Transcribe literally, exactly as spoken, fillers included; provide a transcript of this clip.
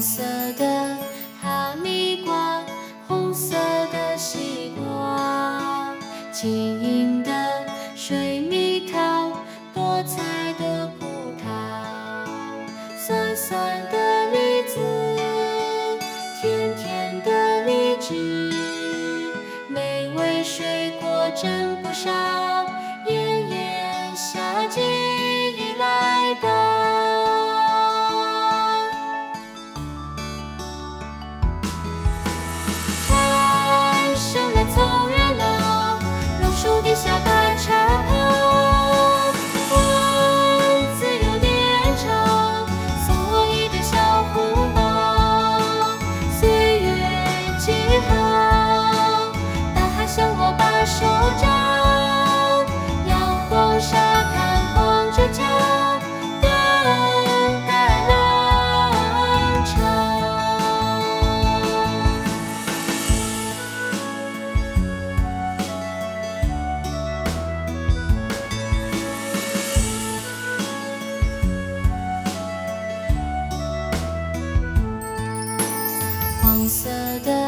黄色的哈密瓜，红色的西瓜，晶莹的水蜜桃，多彩的葡萄，酸酸的梨子，甜甜的荔枝，美味水果真不少，炎炎夏季已来到。从热闹，榕树底下打茶泡，文字有点长，送我一个小红包。岁月静好，大海向我把手掌，阳光沙滩光着脚，等待浪潮。黄色的